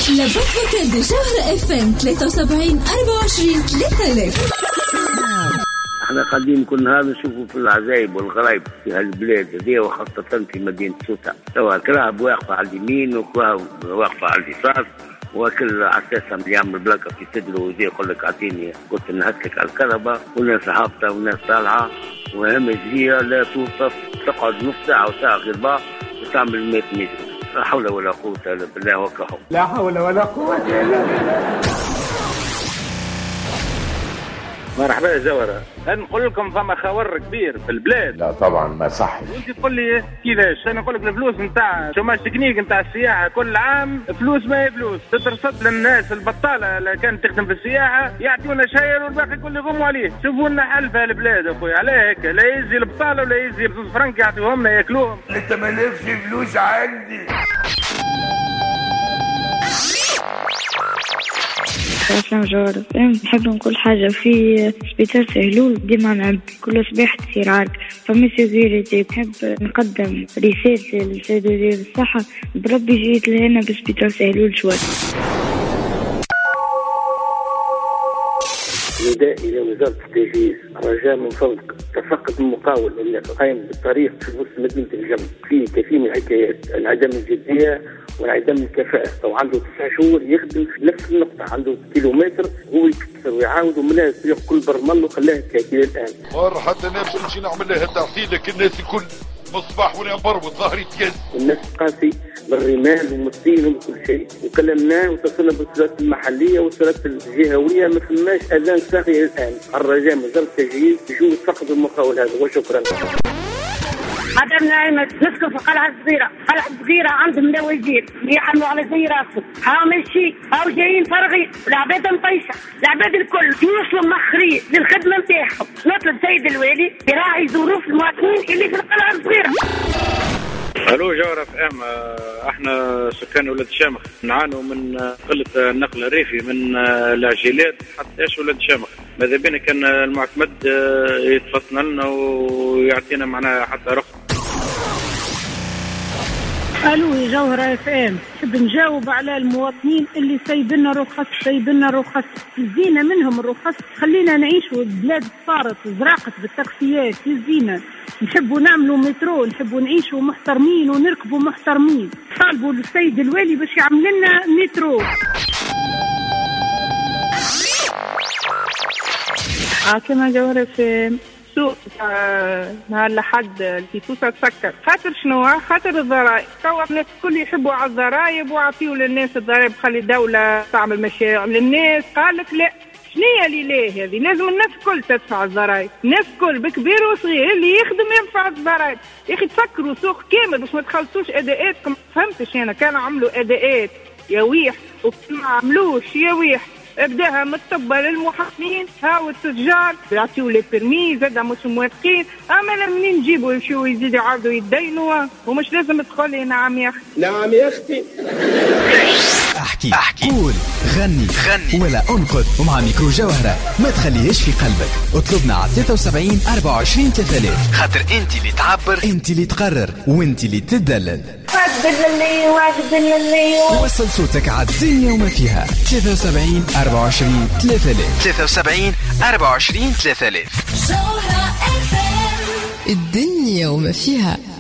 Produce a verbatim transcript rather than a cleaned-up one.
لابد فوكال دي جوهرة اف ام ثلاثة وسبعين أربعة وعشرين ثلاثة آلاف. احنا قاعدين كل نهار نشوفوا في العجائب والغرايب في هالبلاد هذه وخاصة في مدينة سوسة، سواء كراهب واقفة على اليمين وكراهب واقفة على اليسار، وكل عساسة يعمل بلاكة في صدره ويجي يقول لك اعطيني قلت نهكك على الكهرباء، وناس هابطة وناس طالعة وهم جزيرة لا توصف، تقعد نص ساعة وساعة غير بعض وتعمل مئة متر. لا حول ولا قوة إلا بالله وكفى. لا حول ولا قوة إلا بالله. مرحبا يا زورة، أنا نقول لكم فما خور كبير في البلاد. لا طبعا ما صح. وانت تقول لي كيفاش؟ أنا نقول لك الفلوس نتاع شوماج تكنيك نتاع السياحة كل عام فلوس ما هي فلوس، تترصد للناس البطالة اللي كانت تخدم في السياحة يعطيونا شاير والباقي كل يغموا عليه. شوفوا لنا حل في البلاد أخويا، علاه هيك؟ لا يزي البطالة ولا يزي بزوز فرنك يعطيوهم لنا ياكلوهم. أنت ما نفسي فلوس عندي. أسلام جوارة، نحب نقول حاجة في سبيطار سهلول ديما نعب كل صباح تصير عارك فمي سيزيريتي. بحب نقدم رسالة للسيد وزير الصحة بربي جيت لهنا بسبيطار سهلول شوي. نداء إلى وزارة التجهيز، رجاء من فضلك تفقد المقاول اللي قايم بالطريق في وسط مدينة الجمل. فيه كثير من الحكايات، انعدام الجدية وانعدام الكفاءة. لو عنده تسع شهور يخدم في نفس النقطة، عنده كيلومتر هو يكسر ويعاود ومنها الطريق كل برمل وخلاها كاكيل الآن. مر حتى نفس نمشي نعمل لها تعطيلك الناس الكل مصباح ولا بربط ظهري تيز. الناس قاسي بالرمال ومسين وكل شيء، وكلمناه واتصلنا بالوزارات المحلية والوزارات الجهوية ما فماش أذان صاغية الآن. الرجاء من وزارة التجهيز يجوا يفقدوا المقاول هذا وشكرا. هذا نايمة نسكن في قلعة صغيرة، قلعة صغيرة عندهم مدوزين يحملوا على زي راسهم، هاو ماشي هاو جايين فرغي، العباد مطيشة، العباد الكل يوصلوا مخرين للخدمة نتاعهم. نطلب سيد الوالي يراعي ظروف المواطنين اللي في القلعة الصغيرة. الو جوهرة اف ام، احنا سكان ولاد الشامخ نعانوا من قلة النقل الريفي من العجلات حتى ايش ولاد الشامخ. ماذا بينا كان المعتمد يتفصل لنا ويعطينا معناها حتى رخصة. الو يا جوهرة اف ام، نحب نجاوب على المواطنين اللي سايبنا رخص سايبنا رخص يزينا منهم الرخص، خلينا نعيشوا البلاد صارت زراقت بالتاكسيات يزينا، نحبوا نعملوا مترو، نحبوا نعيشوا محترمين ونركبوا محترمين. طالبوا للسيد الوالي باش يعمل لنا مترو. اه كما جوهرة في سوق نهار لحد في سوسة تسكر. خاطر شنو؟ خاطر الضرائب. توا الناس الكل يحبوا على الضرائب وعطيوا للناس الضرائب، خلي الدولة تعمل مشاريع للناس. قال لك لا، شنية اللي ليه هذه؟ لازم الناس الكل تدفع الضرائب، الناس الكل بكبير وصغير اللي يخدم يدفع الضرائب. يا اخي تفكروا سوق كامل باش ما تخلصوش اداءاتكم. فهمتش انا؟ كانوا عملوا اداءات يويح وما عملوش يويح، ابداها من الطب للمحامين هاو التجار يعطيو لي بيرمي زاد مش موافقين. اما منين نجيبوا يمشيو يزيدوا يعاودوا يدينوا ومش لازم تقولي نعم يا اختي. نعم يا اختي. احكي احكي قول غني غني ولا انقد، ومع ميكرو جوهرة ما تخليهش في قلبك. اطلبنا على ثلاثة وسبعين أربعة وعشرين ثلاثة آلاف، خاطر انت اللي تعبر، انت اللي تقرر، وانت اللي تدلل. واجد واجد اللي وصل صوتك على الدنيا وما فيها. ثلاثة وسبعين أربعة وعشرين ثلاثة آلاف، ثلاثة وسبعين أربعة وعشرين ثلاثة آلاف. الدنيا وما فيها.